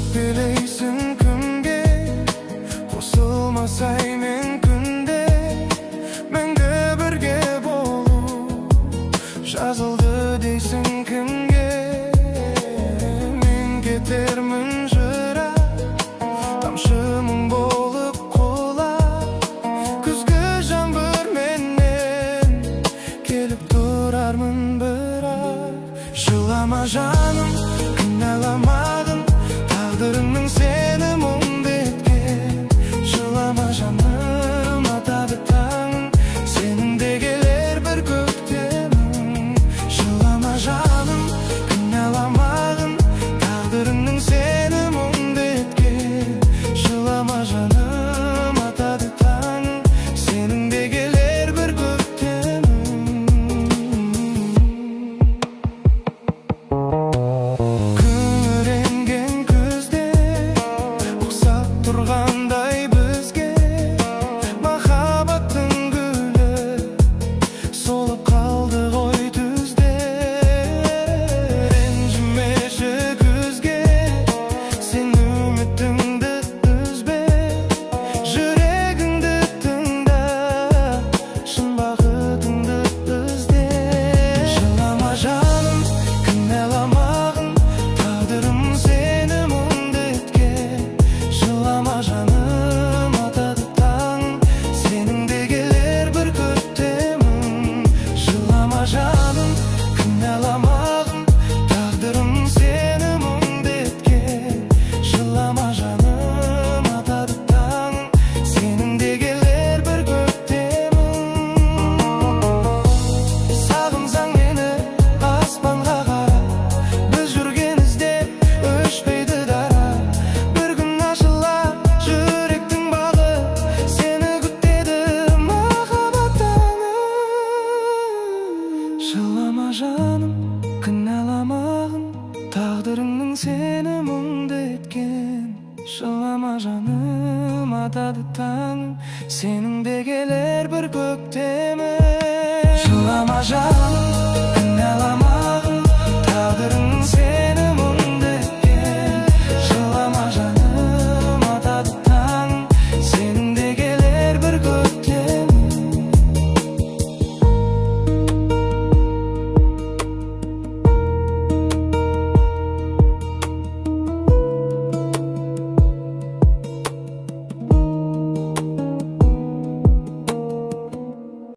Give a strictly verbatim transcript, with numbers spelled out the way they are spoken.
Ökpелейсің күнге, қосылмасай мен күнде, мәңгі бірге болу жазылды дейсің кімге. Мен кетермін жырақ, тамшы мұң болып құлап, күзгі жаңбыр менен келіп тұрармын бірақ. Жылама жаным, кінәламадым, тағдырыңның сені мұңды еткен. Жылама жаным, атады таңың, сенің де келер бір көктемің. Жылама жаным, кінәламадым, тағдырыңның сені мұңды еткен. Жылама жаным, атады таңың, сенің де келер бір көктемің. Күңіренген күзде ұқсап тұрғандай бізге, махаббаттың гүлі солып қалды ғой түзде. Ренжімеші күзге, сен үмітіңді үзбе, жүрегіңді тыңда, шын бақытыңды ізде. Жылама жаным, кінәламағын, тағдырым сені мұңды еткен. Жылама жаным, атады таңың, сенің де келер бір көктемің. Жылама жаным, кінәламағын, тағдырым сені мұңды еткен. Жылама жаным, атады таңың, сенің де келер бір көктемің. Сағынсаң мені аспанға қара, біз жүрген ізде өшпейді дара. Bir gün ашылар жүректің бағы, сені күтеді махаббат таңы. Жылама жаным, кінәламағын, тағдырыңның сені мұңды еткен. Жылама жаным, атады таңың, сенің де келер бір көктемің. Жылама жаным, кінәламағын,